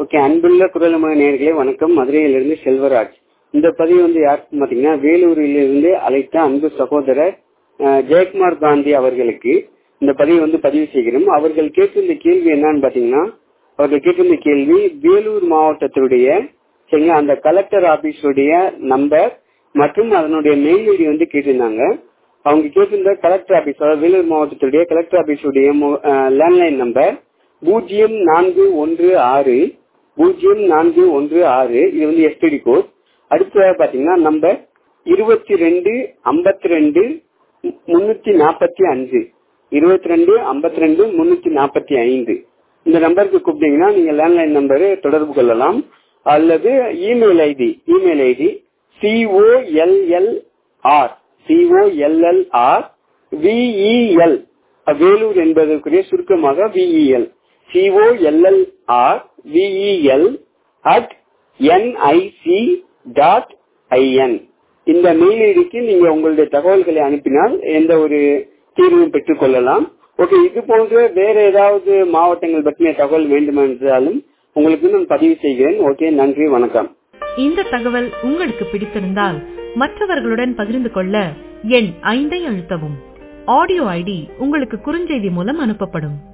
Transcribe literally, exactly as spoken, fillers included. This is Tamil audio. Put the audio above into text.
ஓகே, அன்புள்ள குரலமக நேயர்களே வணக்கம். மதுரையிலிருந்து செல்வராஜ். இந்த பதிவு வந்து யாருக்கு பாத்தீங்கன்னா, வேலூரிலிருந்து அழைத்த அன்பு சகோதரர் அஹ், ஜெயக்குமார் காந்தி அவர்களுக்கு இந்த பதிவு வந்து பதிவு செய்கிறோம். அவர்கள் கேட்டிருந்த கேள்வி என்னன்னு பாத்தீங்கன்னா, அவர்கள் கேட்டிருந்த கேள்வி வேலூர் மாவட்டத்தினுடைய சரிங்களா அந்த கலெக்டர் ஆபீஸுடைய நம்பர் மற்றும் அதனுடைய மெயில் ஐடி வந்து கேட்டிருந்தாங்க. அவங்க கேட்டிருந்த கலெக்டர் ஆபீஸ், அதாவது வேலூர் மாவட்டத்துடைய கலெக்டர் ஆபீஸுடைய லேண்ட்லைன் நம்பர் பூஜ்ஜியம் நான்கு ஒன்று ஆறு பூஜ்ஜியம் நான்கு ஒன்று ஆறு. இது வந்து எஸ்டிடி கோட். அடுத்ததாக பாத்தீங்கன்னா நம்பர் இருபத்தி ரெண்டு ஐம்பத்தி ரெண்டு முன்னூத்தி நாற்பத்தி அஞ்சு இருபத்தி ரெண்டு ஐம்பத்தி ரெண்டு முன்னூத்தி நாற்பத்தி ஐந்து. இந்த நம்பருக்கு கூப்பிட்டீங்கன்னா நீங்க லேண்ட்லைன் நம்பரு தொடர்பு கொள்ளலாம். அல்லது email ID email ID C O L L R C O L L R V E L Vellore என்பதற்குரிய சுருக்கமாக V E L C O L L R V E L at N I C dot I N. இந்த மெயில் ஐடிக்கு நீங்க உங்களுடைய தகவல்களை அனுப்பினால் எந்த ஒரு தீர்வும் பெற்றுக் கொள்ளலாம். ஓகே, இது போன்ற வேற ஏதாவது மாவட்டங்கள் பற்றிய தகவல் வேண்டுமென்றாலும் உங்களுக்கு நான் பதிவு செய்கிறேன். ஓகே, நன்றி, வணக்கம். இந்த தகவல் உங்களுக்கு பிடித்திருந்தால் மற்றவர்களுடன் பகிர்ந்து கொள்ள எண் ஐந்தை அழுத்தவும். ஆடியோ ஐடி உங்களுக்கு குறுஞ்செய்தி மூலம் அனுப்பப்படும்.